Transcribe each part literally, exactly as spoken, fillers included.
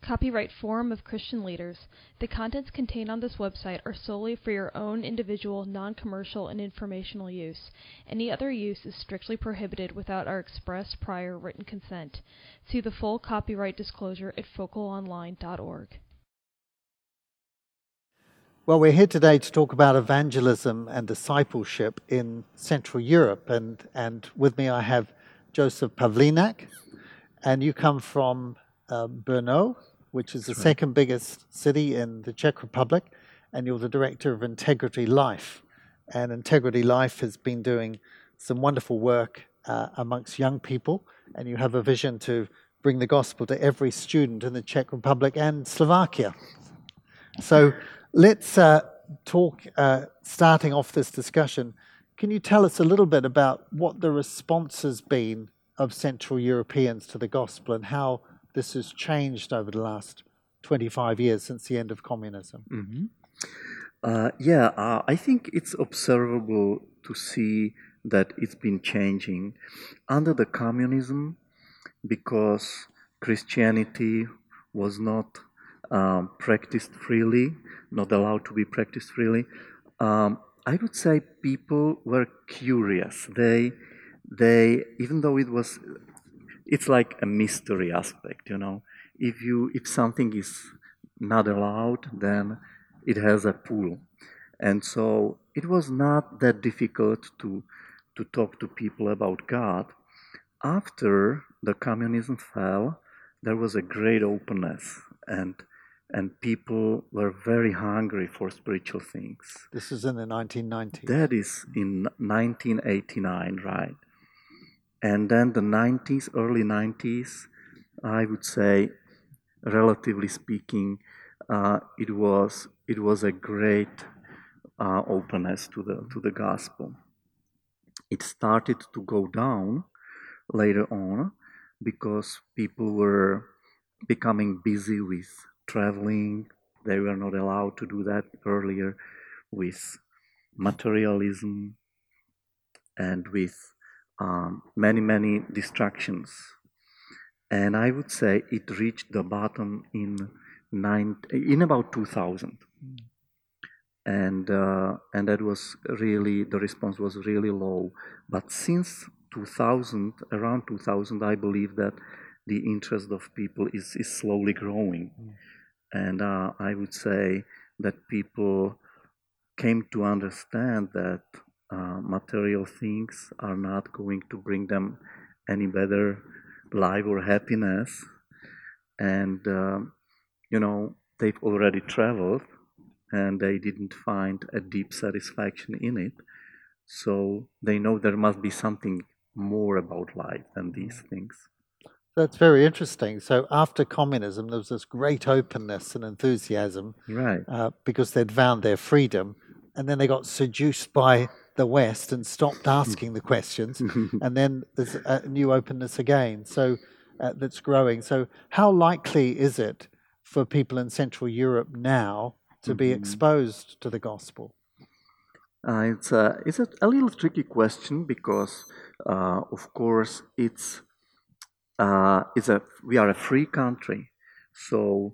Copyright Forum of Christian Leaders. The contents contained on this website are solely for your own individual, non-commercial, and informational use. Any other use is strictly prohibited without our express prior written consent. See the full copyright disclosure at focal online dot org. Well, we're here today to talk about evangelism and discipleship in Central Europe, and, and with me I have Joseph Pavlinak, and you come from uh, Brno, which is the That's right. second biggest city in the Czech Republic, and you're the director of Integrity Life. And Integrity Life has been doing some wonderful work uh, amongst young people, and you have a vision to bring the gospel to every student in the Czech Republic and Slovakia. So let's uh, talk, uh, starting off this discussion, can you tell us a little bit about what the response has been of Central Europeans to the gospel and how this has changed over the last twenty-five years since the end of communism? Mm-hmm. Uh, yeah, uh, I think it's observable to see that it's been changing under the communism because Christianity was not um, practiced freely, not allowed to be practiced freely. Um, I would say people were curious. They, they, even though it was, it's like a mystery aspect, you know. If you, if something is not allowed, then it has a pull, and so it was not that difficult to to talk to people about God. After the communism fell, there was a great openness, and and people were very hungry for spiritual things. This is in the nineteen nineties. That is in nineteen eighty-nine, right? And then the nineties, early nineties, I would say, relatively speaking, uh, it was it was a great uh, openness to the to the gospel. It started to go down later on because people were becoming busy with traveling. They were not allowed to do that earlier, with materialism and with um, many, many distractions. And I would say it reached the bottom in nine, in about two thousand. And uh, and that was really, the response was really low. But since two thousand, around two thousand, I believe that the interest of people is, is slowly growing. Mm. And uh, I would say that people came to understand that uh, material things are not going to bring them any better life or happiness. And, uh, you know, they've already traveled, and they didn't find a deep satisfaction in it. So they know there must be something more about life than these things. That's very interesting. So after communism, there was this great openness and enthusiasm, right? Uh, because they'd found their freedom, and then they got seduced by the West and stopped asking the questions, and then there's a new openness again. So uh, that's growing. So how likely is it for people in Central Europe now to be exposed to the gospel? Uh, it's a it's a, a little tricky question because, uh, of course, it's uh, it's a we are a free country, so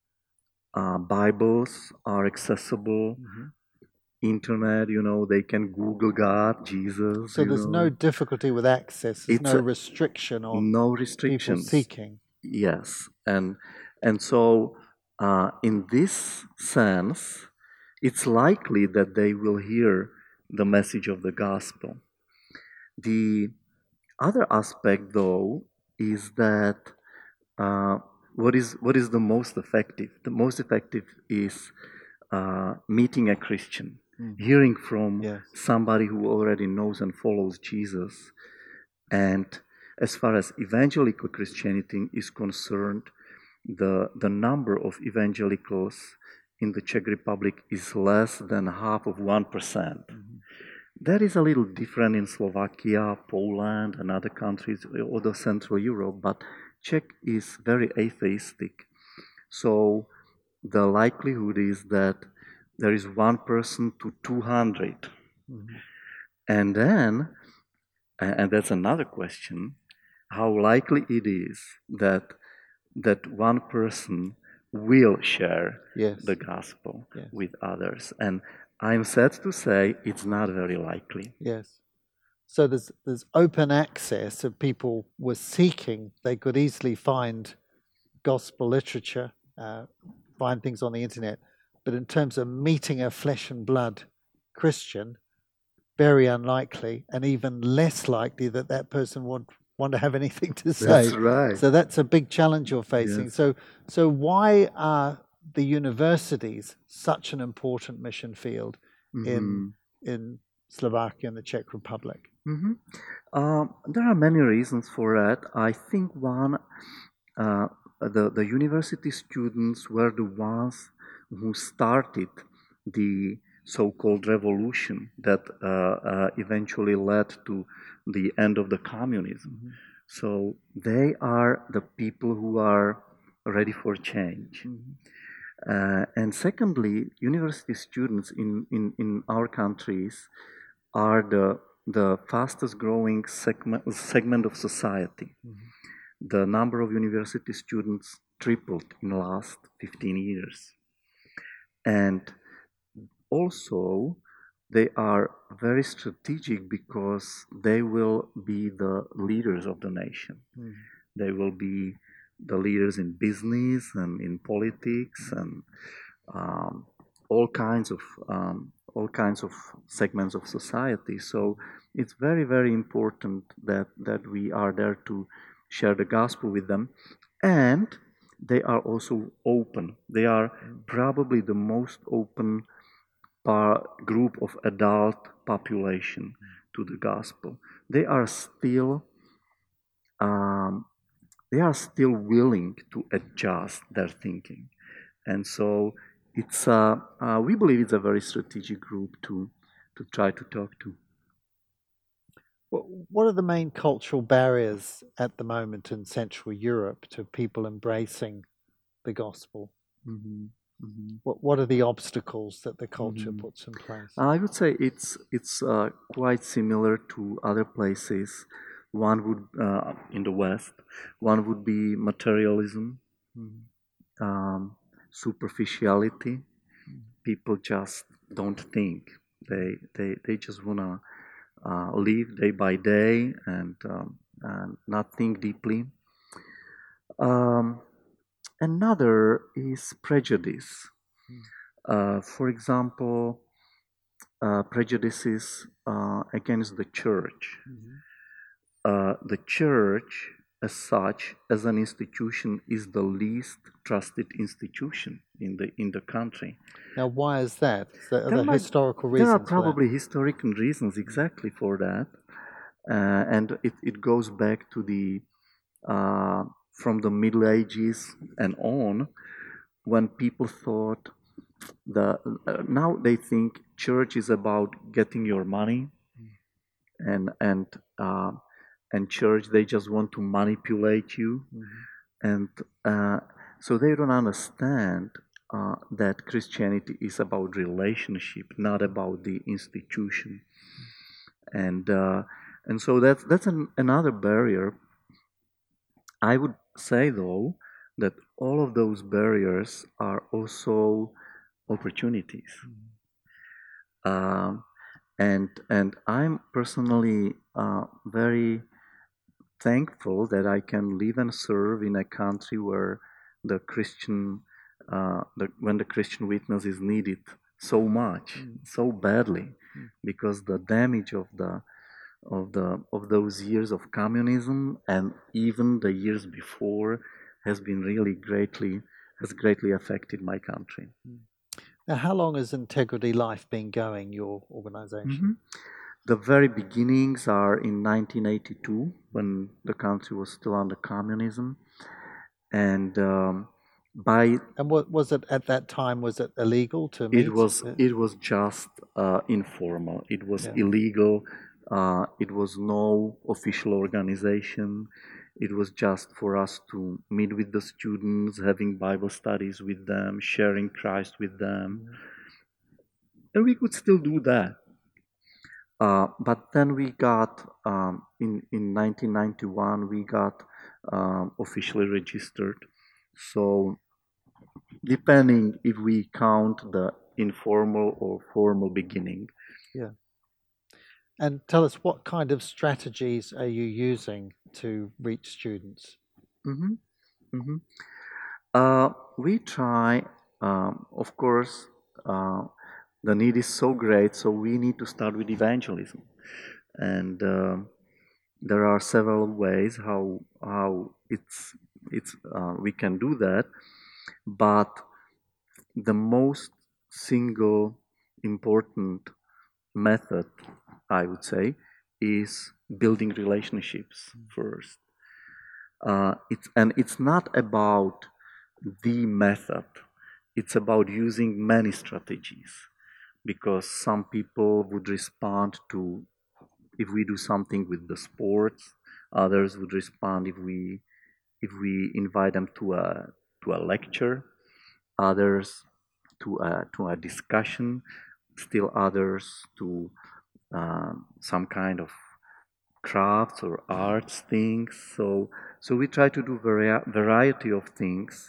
uh, Bibles are accessible. Mm-hmm. Internet, you know, they can Google God, Jesus. So there's know. no difficulty with access. There's it's no a, restriction on no restrictions. people seeking. Yes, and and so uh, in this sense, it's likely that they will hear the message of the gospel. The other aspect, though, is that uh, what is what is the most effective? The most effective is uh, meeting a Christian, mm. hearing from yes. somebody who already knows and follows Jesus. And as far as evangelical Christianity is concerned, the the number of evangelicals in the Czech Republic is less than half of one percent. Mm-hmm. That is a little different in Slovakia, Poland, and other countries, other Central Europe, but Czech is very atheistic. So the likelihood is that there is one person to two hundred. Mm-hmm. And then, and that's another question, how likely it is that that one person will share Yes. the gospel Yes. with others. And I'm sad to say it's not very likely. Yes. So there's there's open access. If people were seeking, they could easily find gospel literature, uh, find things on the internet. But in terms of meeting a flesh and blood Christian, very unlikely, and even less likely that that person would want to have anything to say. That's right. So that's a big challenge you're facing. Yes. So so why are the universities such an important mission field in Mhm. in Slovakia and the Czech Republic? Mm-hmm. Um, there are many reasons for that. I think one, uh, the, the university students were the ones who started the so-called revolution that uh, uh, eventually led to the end of the communism. Mm-hmm. So they are the people who are ready for change. Mm-hmm. Uh, and secondly, university students in, in, in our countries are the the fastest growing segment, segment of society. Mm-hmm. The number of university students tripled in the last fifteen years. And also, they are very strategic because they will be the leaders of the nation. Mm-hmm. They will be the leaders in business and in politics and um, all kinds of um, all kinds of segments of society. So it's very, very important that, that we are there to share the gospel with them. And they are also open. They are probably the most open par- group of adult population to the gospel. They are still um, they are still willing to adjust their thinking. And so It's uh, uh, we believe it's a very strategic group to to try to talk to. What are the main cultural barriers at the moment in Central Europe to people embracing the gospel? Mm-hmm. Mm-hmm. What What are the obstacles that the culture Mm-hmm. puts in place? I would say it's it's uh, quite similar to other places. One would uh, in the West. One would be materialism. Mm-hmm. Um, superficiality. People just don't think. They they they just wanna uh, live day by day and um, and not think deeply. Um, another is prejudice. Uh, for example, uh, prejudices uh, against the church. Mm-hmm. Uh, the church as such, as an institution, is the least trusted institution in the in the country. Now, why is that? Is there, are there there might, historical reasons? There are probably historical reasons exactly for that, uh, and it, it goes back to the uh, from the Middle Ages and on, when people thought the uh, now they think church is about getting your money, and and. Uh, and church, they just want to manipulate you. Mm-hmm. And uh, so they don't understand uh, that Christianity is about relationship, not about the institution. And uh, and so that's, that's an, another barrier. I would say, though, that all of those barriers are also opportunities. Mm-hmm. Um, and, and I'm personally uh, very thankful that I can live and serve in a country where the Christian, uh, the, when the Christian witness is needed so much, mm. so badly, mm. because the damage of the of the of those years of communism and even the years before has been really greatly has greatly affected my country. Mm. Now, how long has Integrity Life been going, your organization? Mm-hmm. The very beginnings are in nineteen eighty-two, when the country was still under communism, and um, by and what was it at that time? Was it illegal to meet? It was it was just uh, informal. It was yeah. illegal. Uh, it was no official organization. It was just for us to meet with the students, having Bible studies with them, sharing Christ with them, mm-hmm. and we could still do that. Uh, but then we got, um, in, in nineteen ninety-one, we got um, officially registered. So depending if we count the informal or formal beginning. Yeah. And tell us, what kind of strategies are you using to reach students? Mm-hmm. Mm-hmm. Uh, we try, um, of course, uh, the need is so great, so we need to start with evangelism. And um there are several ways how how it's it's uh, we can do that, but the most single important method, I would say, is building relationships first. Uh, it's and it's not about the method. It's about using many strategies, because some people would respond to if we do something with the sports. Others would respond if we if we invite them to a to a lecture. Others to a to a discussion. Still others to um, some kind of crafts or arts things. So so we try to do vari- variety of things,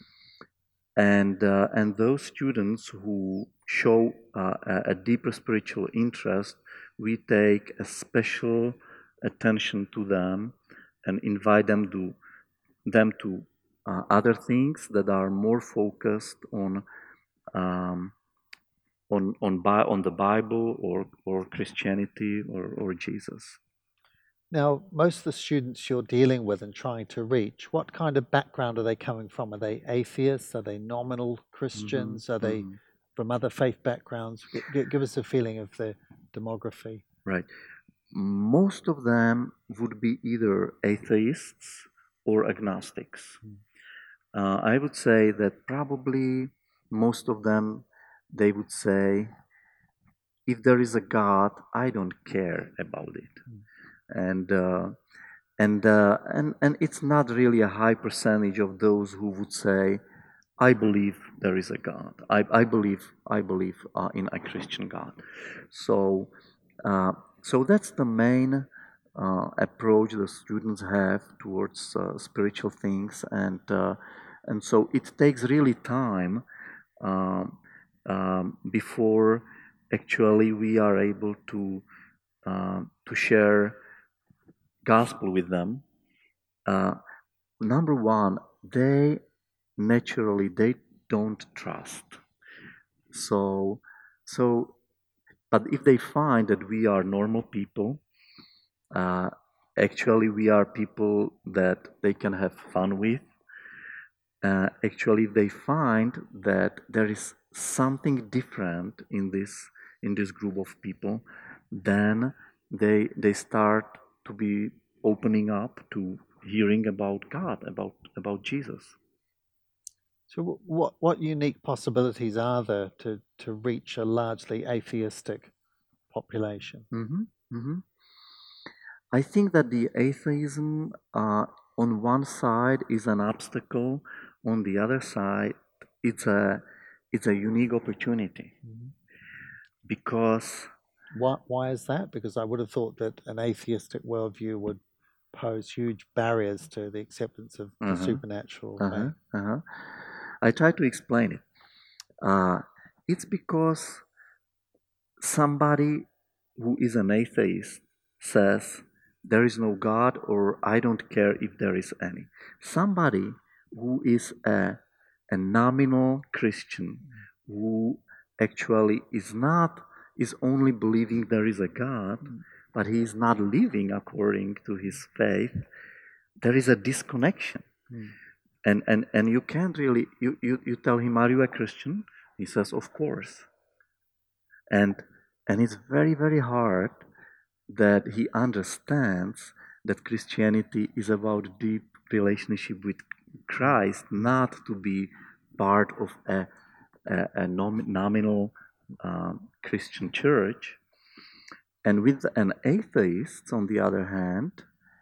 and uh, and those students who show uh, a, a deeper spiritual interest, we take a special attention to them and invite them to them to uh, other things that are more focused on um, on on, Bi- on the Bible or or Christianity or, or Jesus. Now, most of the students you're dealing with and trying to reach, what kind of background are they coming from? Are they atheists? Are they nominal Christians? Mm-hmm, Are they mm-hmm. from other faith backgrounds? G- g- give us a feeling of the demography. Right. Most of them would be either atheists or agnostics. Mm. Uh, I would say that probably most of them, they would say, if there is a God, I don't care about it. Mm. And uh, and uh, and and it's not really a high percentage of those who would say, I believe there is a God. I, I believe I believe uh, in a Christian God. So uh, so that's the main uh, approach the students have towards uh, spiritual things, and uh, and so it takes really time um, um, before actually we are able to uh, to share gospel with them. Uh, number one, they naturally they don't trust. So so but if they find that we are normal people, uh, actually we are people that they can have fun with. Uh, actually, they find that there is something different in this in this group of people. Then they they start to be opening up to hearing about God, about about Jesus. So, wh- what what unique possibilities are there to, to reach a largely atheistic population? Mm-hmm, mm-hmm. I think that the atheism uh, on one side is an obstacle, on the other side it's a it's a unique opportunity, Mhm. because Why, why is that? Because I would have thought that an atheistic worldview would pose huge barriers to the acceptance of the uh-huh, supernatural uh-huh, faith. uh-huh. I try to explain it. Uh, it's because somebody who is an atheist says there is no God, or I don't care if there is any. Somebody who is a, a nominal Christian, who actually is not, is only believing there is a God, but he is not living according to his faith, there is a disconnection. Mm. And, and, and you can't really, you, you, you tell him, are you a Christian? He says, of course. And, and it's very, very hard that he understands that Christianity is about deep relationship with Christ, not to be part of a, a, a nom- nominal um, Christian church. And with an atheist, on the other hand,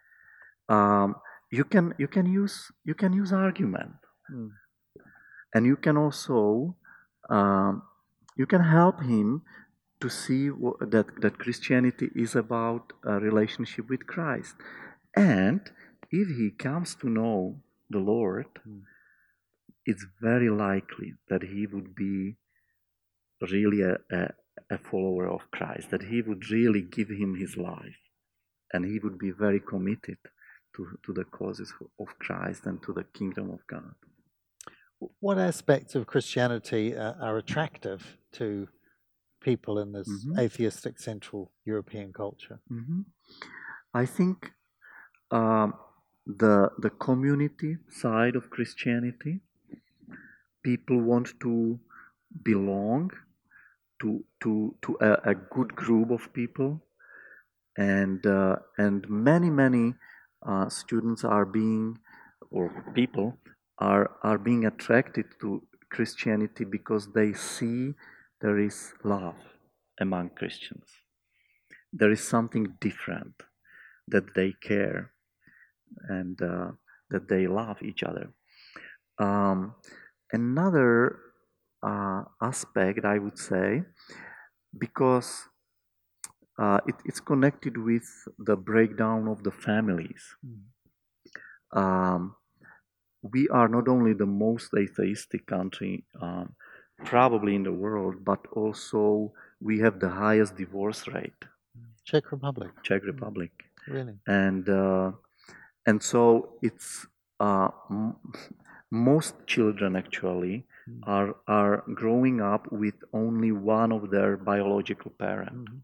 um, you can you can use you can use argument, Mm. and you can also um, you can help him to see what, that that Christianity is about a relationship with Christ. And if he comes to know the Lord, Mm. it's very likely that he would be really a, a, a follower of Christ, that he would really give him his life, and he would be very committed to, to the causes of Christ and to the kingdom of God. What aspects of Christianity uh, are attractive to people in this Mm-hmm. atheistic Central European culture? Mm-hmm. I think um, the the community side of Christianity, people want to belong to to to a, a good group of people, and uh, and many many uh, students are being, or people are are being attracted to Christianity because they see there is love among Christians. There is something different, that they care, and uh, that they love each other. Um, another uh, aspect, I would say, because uh, it, it's connected with the breakdown of the families. Mm. Um, we are not only the most atheistic country um, probably in the world, but also we have the highest divorce rate. Czech Republic. Czech Republic. Really? And uh, and so it's uh, m- most children actually Mm. are are growing up with only one of their biological parent, Mhm.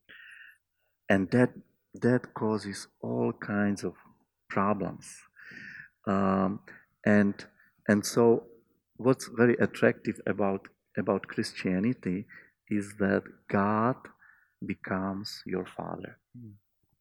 and that that causes all kinds of problems. Um, and and so what's very attractive about about Christianity is that God becomes your father, Mm.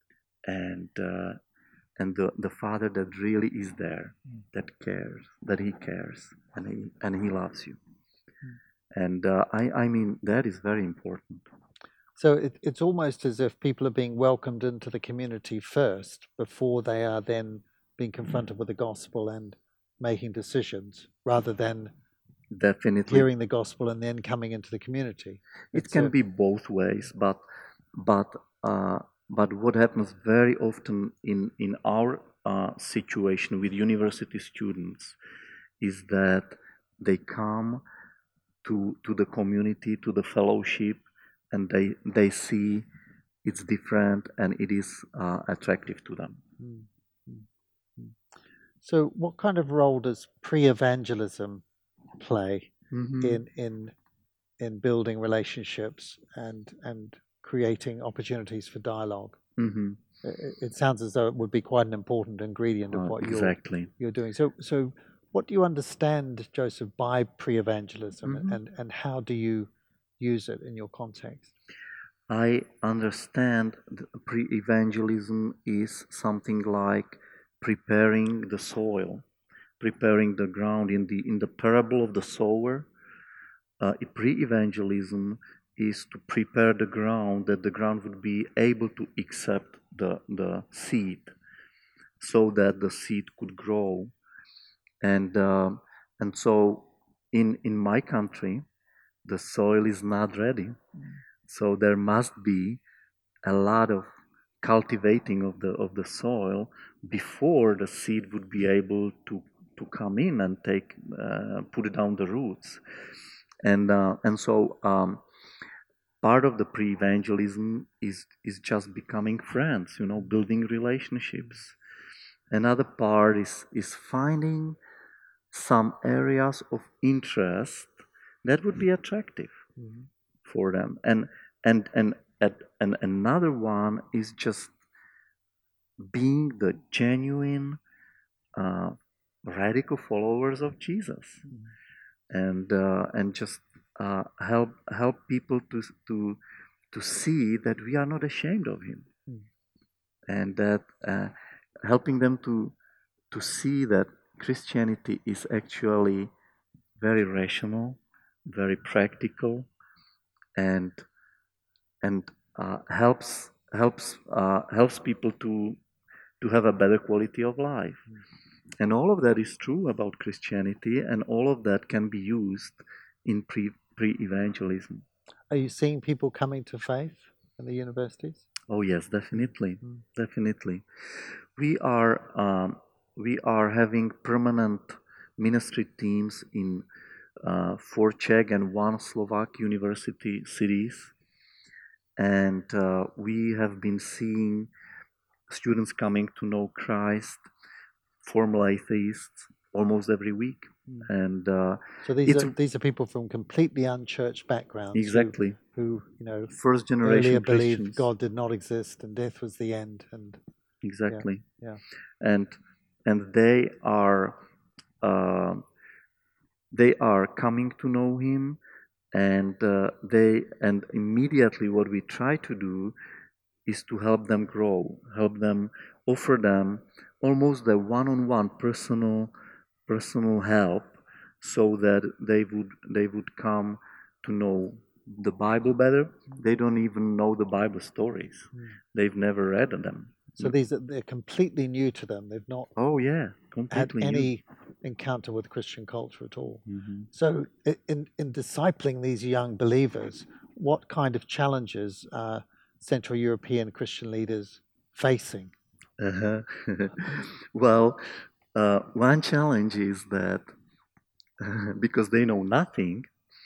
and uh, and the, the father that really is there, Mm. that cares, that he cares, and he and he loves you. Mm. And uh, I I mean that is very important. So it, it's almost as if people are being welcomed into the community first before they are then being confronted with the gospel and making decisions, rather than Definitely, hearing the gospel and then coming into the community. it It's can a- be both ways, but but uh, but what happens very often in in our uh, situation with university students is that they come to to the community, to the fellowship, and they they see it's different and it is uh, attractive to them. Mm, mm, mm. So what kind of role does pre-evangelism play Mhm. in in in building relationships and and creating opportunities for dialogue? Mhm. It, it sounds as though it would be quite an important ingredient of Uh, what you're exactly. you're doing. So so what do you understand, Joseph, by pre-evangelism, Mhm. and and how do you use it in your context? I understand that pre-evangelism is something like preparing the soil, preparing the ground. In the in the parable of the sower, uh, pre-evangelism is to prepare the ground, that the ground would be able to accept the the seed, so that the seed could grow. And uh, and so in in my country, the soil is not ready. So there must be a lot of cultivating of the of the soil before the seed would be able to to come in and take uh, put down the roots. And uh, and so um, part of the pre-evangelism is is just becoming friends, you know, building relationships. Another part is is finding some areas of interest that would be attractive Mhm. for them, and and and at, and another one is just being the genuine uh, radical followers of Jesus, Mhm. and uh, and just uh, help help people to to to see that we are not ashamed of him, Mm. and that uh, helping them to to see that Christianity is actually very rational, very practical, and and uh, helps helps uh, helps people to to have a better quality of life. Mm. And all of that is true about Christianity, and all of that can be used in pre pre evangelism. Are you seeing people coming to faith in the universities? Oh yes, definitely, Mm. definitely. We are um, we are having permanent ministry teams in uh, four Czech and one Slovak university cities. And uh, we have been seeing students coming to know Christ, formal atheists, almost every week. Mm. And uh, so these are these are people from completely unchurched backgrounds. Exactly. Who, who you know, first generation earlier Christians. believed God did not exist and death was the end. And exactly. Yeah. yeah. And and they are uh, they are coming to know Him, and uh, they and immediately what we try to do is to help them grow, help them, offer them almost the one-on-one personal personal help, so that they would they would come to know the Bible better. They don't even know the Bible stories. Mm. They've never read them. So these are they're completely new to them. They've not oh yeah completely had any new. encounter with Christian culture at all. Mm-hmm. So in in discipling these young believers, what kind of challenges are Central European Christian leaders facing? Uh-huh. Well, uh, one challenge is that uh, because they know nothing,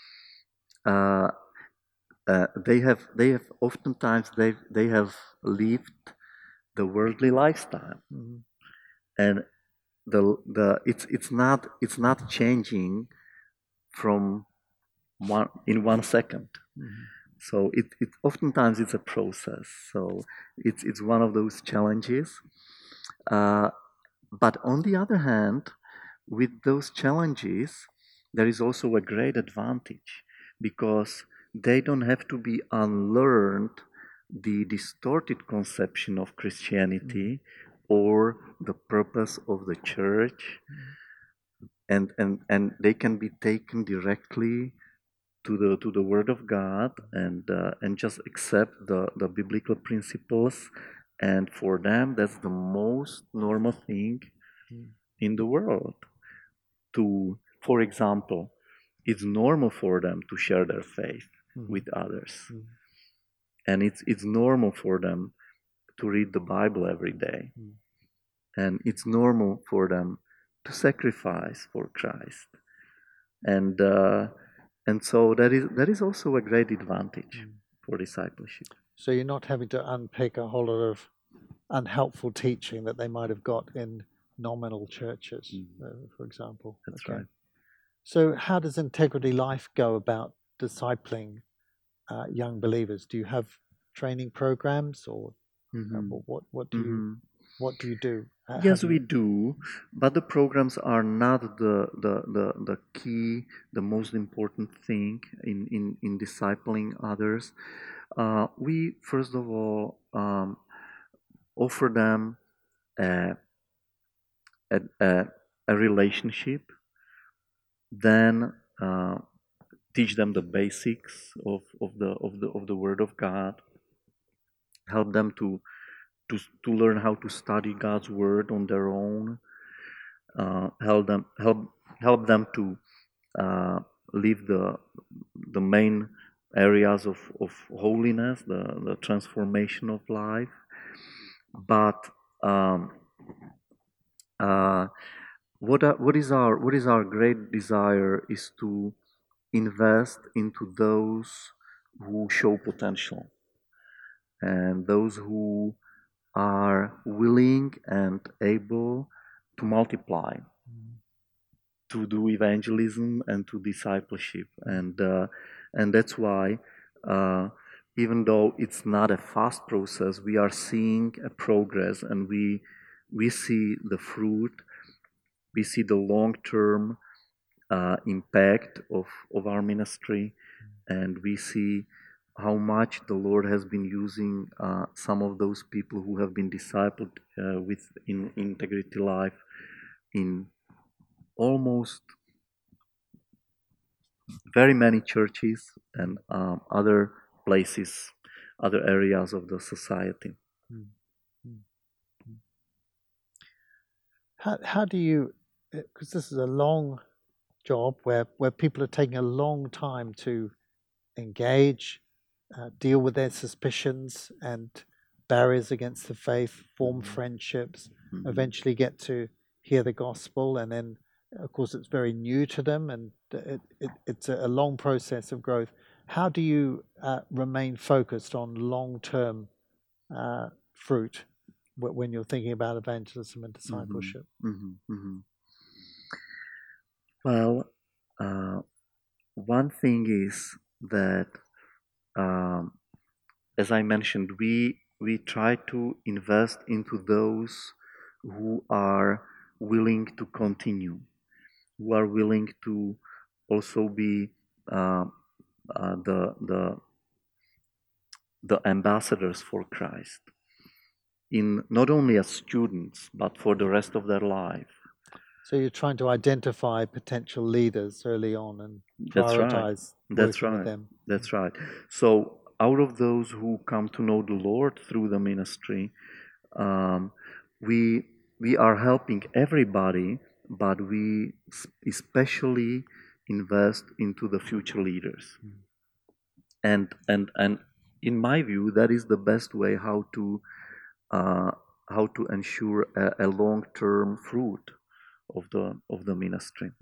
uh, uh, they have they have oftentimes they they have lived the worldly lifestyle, mm-hmm. and the the it's it's not it's not changing from one in one second. Mm-hmm. So it, it oftentimes it's a process. So it's it's one of those challenges. Uh, but on the other hand, with those challenges, there is also a great advantage, because they don't have to be unlearned the distorted conception of Christianity or the purpose of the church, and and and they can be taken directly to the to the Word of God, and uh, and just accept the the biblical principles, and for them that's the most normal thing mm. in the world. To, for example, it's normal for them to share their faith mm. with others, mm. and it's it's normal for them to read the Bible every day, mm. and it's normal for them to sacrifice for Christ, and. Uh, And so that is that is also a great advantage mm. for discipleship. So you're not having to unpick a whole lot of unhelpful teaching that they might have got in nominal churches, mm. uh, for example. That's okay. right. So how does Integrity Life go about discipling uh, young believers? Do you have training programs, or mm-hmm. uh, what what do mm-hmm. you what do you do? Uh, yes, we do, but the programs are not the, the, the, the key, the most important thing in, in, in discipling others. Uh, we, first of all, um, offer them a, a, a, a relationship, then uh, teach them the basics of, of, the, of, the, of the Word of God, help them to To, to learn how to study God's Word on their own, uh, help them help help them to uh, live the the main areas of, of holiness, the, the transformation of life. But um, uh, what are, what is our what is our great desire is to invest into those who show potential, and those who are willing and able to multiply, mm. to do evangelism and to discipleship, and uh, and that's why, uh, even though it's not a fast process, we are seeing a progress, and we we see the fruit, we see the long-term uh, impact of of our ministry, mm. and we see how much the Lord has been using uh, some of those people who have been discipled uh, with in Integrity Life in almost very many churches and um, other places, other areas of the society. How how do you? Because this is a long job where where people are taking a long time to engage. Uh, deal with their suspicions and barriers against the faith, form mm-hmm. friendships, mm-hmm. eventually get to hear the gospel, and then of course, it's very new to them, and it, it, it's a long process of growth. How do you uh, remain focused on long-term uh, fruit when you're thinking about evangelism and discipleship? Mm-hmm, mm-hmm. Well, uh, one thing is that, um, as I mentioned, we we try to invest into those who are willing to continue, who are willing to also be uh, uh, the the the ambassadors for Christ, in not only as students but for the rest of their life. So you're trying to identify potential leaders early on and That's right. prioritize That's working with right. them. That's right. So out of those who come to know the Lord through the ministry, um, we we are helping everybody, but we s- especially invest into the future leaders. And and and in my view, that is the best way how to uh, how to ensure a, a long-term fruit of the of the ministry.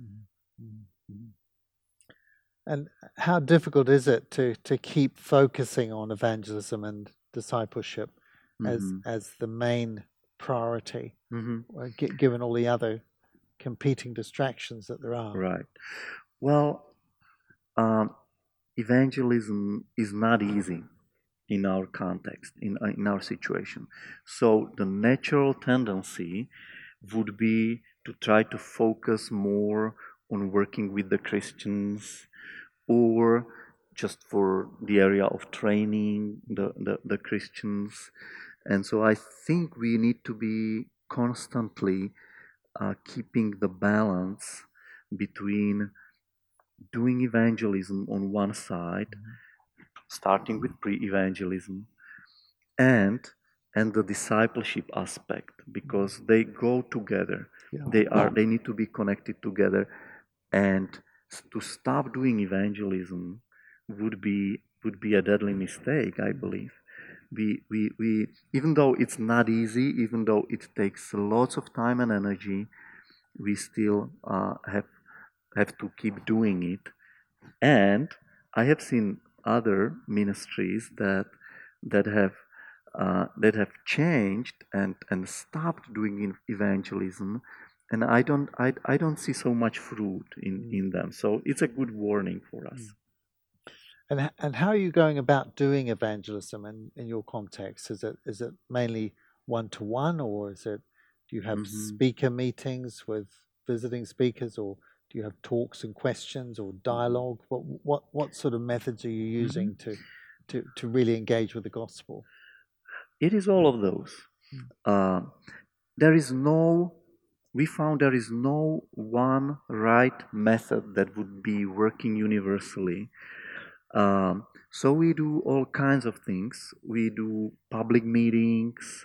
And how difficult is it to, to keep focusing on evangelism and discipleship as Mhm. as the main priority, Mhm. uh, gi- given all the other competing distractions that there are? Right. Well, um, evangelism is not easy in our context, in uh, in our situation. So the natural tendency would be to try to focus more on working with the Christians, or just for the area of training the, the, the Christians. And so I think we need to be constantly uh, keeping the balance between doing evangelism on one side, starting with pre-evangelism, and and the discipleship aspect, because they go together. Yeah. They are they need to be connected together, and s- to stop doing evangelism would be would be a deadly mistake, I believe. We, we, we even though it's not easy, even though it takes lots of time and energy, we still uh, have have to keep doing it. And I have seen other ministries that that have uh, that have changed and and stopped doing in- evangelism, and I don't I, I don't see so much fruit in, in them. So it's a good warning for us. And h- and how are you going about doing evangelism in, in your context? Is it is it mainly one to one, or is it do you have Mhm. speaker meetings with visiting speakers, or do you have talks and questions or dialogue? What what what sort of methods are you using to to to really engage with the gospel? It is all of those. Uh, there is no, we found there is no one right method that would be working universally. Um, so we do all kinds of things. We do public meetings.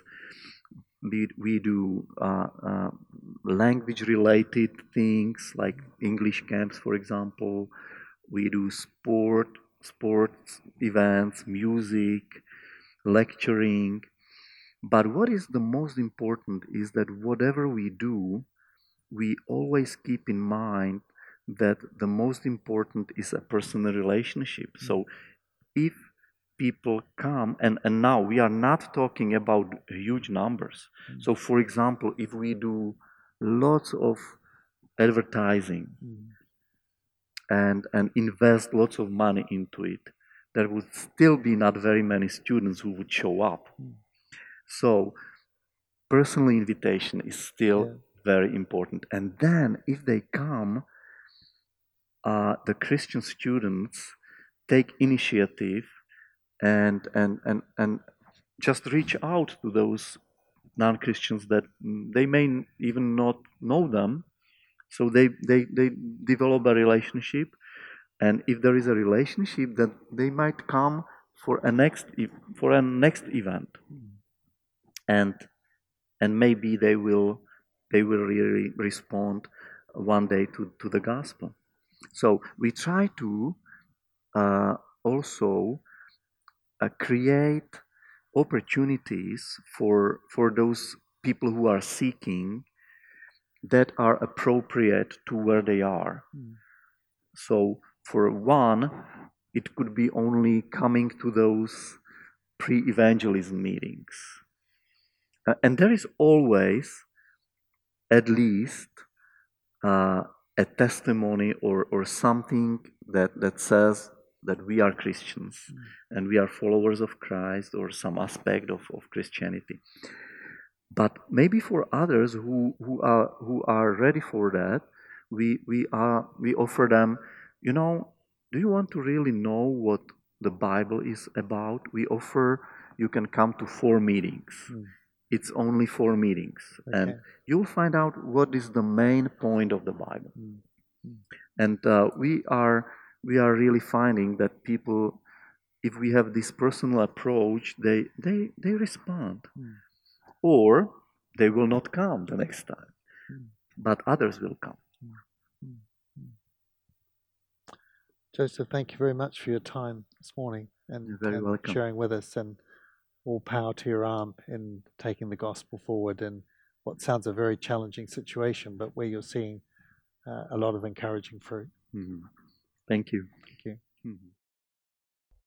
We, we do uh, uh, language-related things like English camps, for example. We do sport, sports events, music, lecturing. But what is the most important is that whatever we do, we always keep in mind that the most important is a personal relationship. So if people come, and, and now we are not talking about huge numbers. So for example, if we do lots of advertising and, and invest lots of money into it, there would still be not very many students who would show up. So personal invitation is still Yeah. very important. And then if they come, uh, the Christian students take initiative and and and and just reach out to those non-Christians that mm, they may n- even not know them. So they, they, they develop a relationship, and if there is a relationship, then they might come for a next e- for a next event, and and maybe they will they will really respond one day to, to the gospel. So we try to uh, also uh, create opportunities for for those people who are seeking that are appropriate to where they are. Mm. So for one, it could be only coming to those pre-evangelism meetings. Uh, and there is always at least uh, a testimony or, or something that, that says that we are Christians mm. and we are followers of Christ or some aspect of, of Christianity. But maybe for others who, who are who are ready for that, we we are we offer them, you know, do you want to really know what the Bible is about? We offer you can come to four meetings. Mm. It's only four meetings, okay. And you'll find out what is the main point of the Bible. Mm. Mm. And uh, we are we are really finding that people, if we have this personal approach, they they they respond. Mm. Or they will not come the next time, mm. but others will come. Mm. Mm. Joseph, thank you very much for your time this morning and, You're very and welcome. sharing with us, and all power to your arm in taking the gospel forward in what sounds a very challenging situation, but where you're seeing uh, a lot of encouraging fruit. Mm-hmm. Thank you. Thank you. Mm-hmm.